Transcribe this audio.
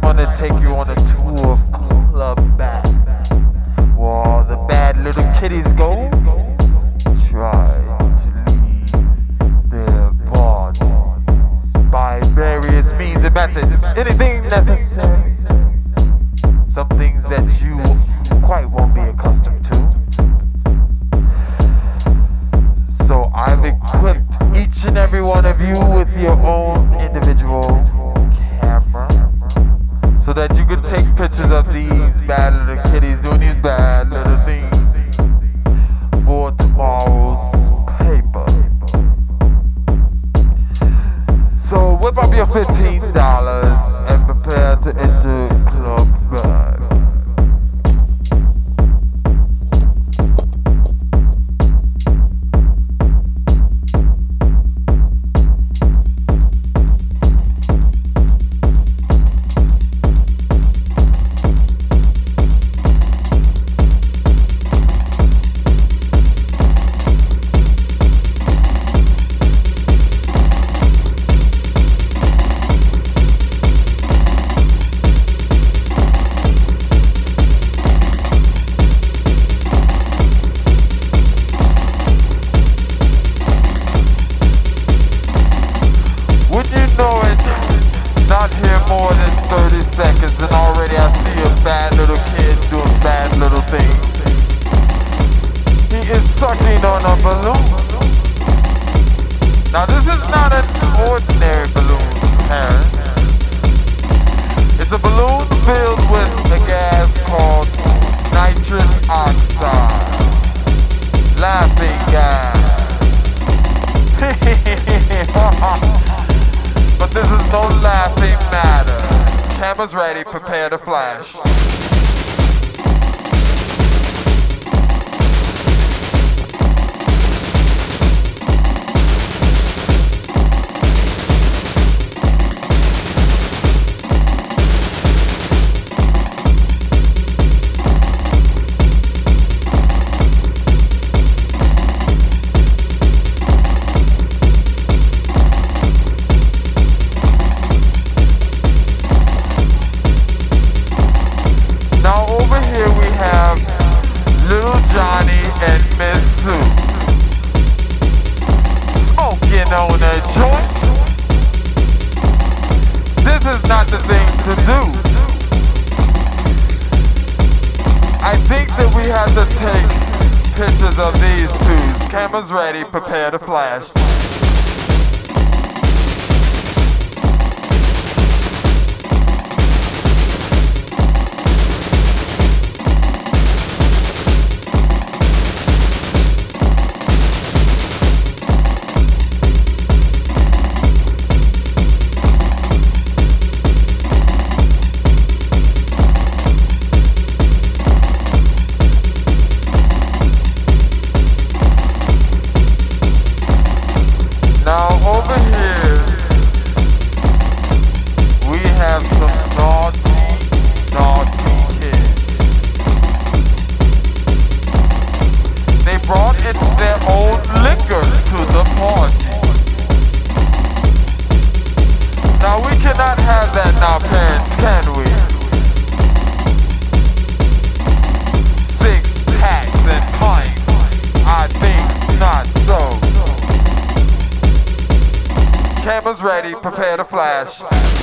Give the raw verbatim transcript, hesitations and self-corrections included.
gonna take you on a tour of Club Bad, where all the bad little kitties go. Try to leave their bodies by various means and methods. Anything necessary. Some things that you quite won't be accustomed to. So I've equipped each and every one of you with your own individual camera, so that you can take pictures of these bad little kitties doing these bad little things for tomorrow's paper. So whip up your fifteen dollars and prepare to enter Club Bad. Not here more than thirty seconds and already I see a bad little kid doing bad little things. He is sucking on a balloon. Now this is not an ordinary balloon, parents. It's a balloon filled with a gas called nitrous oxide. Laughing gas. But this is no laughing matter. Cameras ready, prepare to flash. On a joint. This is not the thing to do. I think that we have to take pictures of these two. Cameras ready, prepare to flash. Their own liquor to the party. Now we cannot have that now, parents, can we? Six packs and pints, I think not so. Cameras ready, prepare to flash.